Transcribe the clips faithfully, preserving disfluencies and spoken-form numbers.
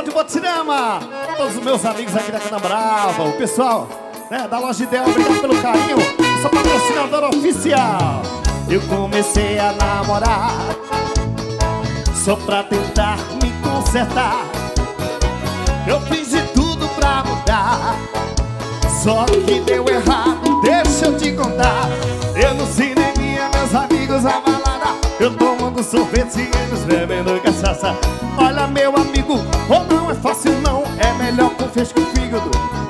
de Botirama, todos os meus amigos aqui da Cana Brava, o pessoal, né, da loja Ideal, obrigado pelo carinho. Eu sou patrocinador oficial. Eu comecei a namorar só pra tentar me consertar. Eu fiz de tudo pra mudar, só que deu errado, deixa eu te contar. Eu no cineminha, meus amigos a balada, eu tomando sorvete e eles bebendo cachaça. Olha meu amigo, oh, não é fácil não, é melhor com feixe com fígado.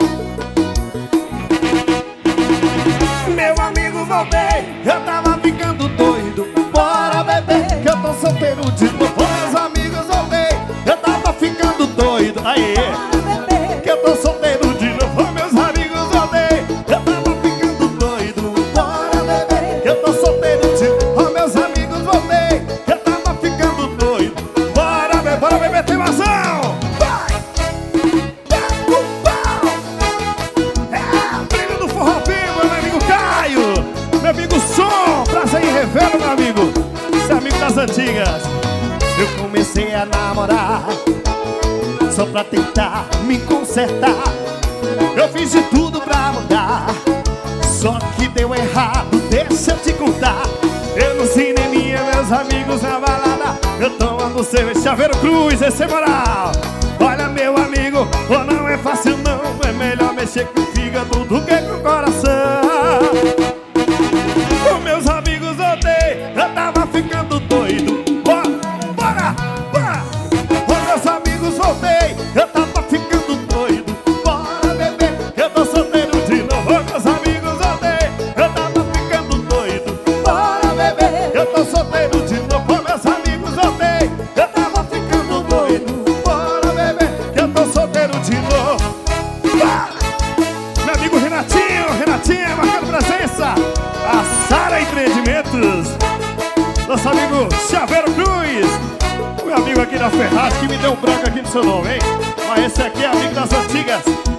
Meu amigo, voltei, eu tava ficando doido, bora beber, que eu tô solteiro de novo. Meus amigos, voltei, eu tava ficando doido, aê, que eu tô solteiro de novo. Meus amigos, voltei, eu tava ficando doido, bora beber, que eu tô solteiro de novo. Meus amigos, voltei, eu tava ficando doido, bora beber, bora beber, tem razão. Vai, pega o pau, é o brilho do forró vivo, meu amigo Caio, meu amigo Som, prazer em revê-lo, meu amigo, esse amigo das antigas. Eu comecei a namorar só pra tentar me consertar. Eu fiz de tudo pra mudar, só que deu errado, deixa eu te contar. Eu no cineminha, meus amigos na balada, eu tomando cerveja, Chaveiro Cruz, esse é moral. Olha meu amigo, oh, não é fácil não, é melhor mexer com o fígado do que com o coração. Oh, meus amigos, odeio, eu tava ficando doido, bora, bora, bora. Oh, meus amigos, voltei, eu tava ficando doido, bora beber, eu tô solteiro de novo. Oh, meus amigos, voltei, eu tava ficando doido, bora beber, eu tô solteiro de novo. Oh, meus amigos, voltei, eu tava ficando doido, bora beber, eu tô solteiro de novo. Bora! Meu amigo Renatinho, Renatinho, marcando presença, a Sara Empreendimentos, nosso amigo Chaveiro Cruz, meu amigo aqui da Ferraz, que me deu um branco aqui no seu nome, hein? Mas esse aqui é amigo das antigas.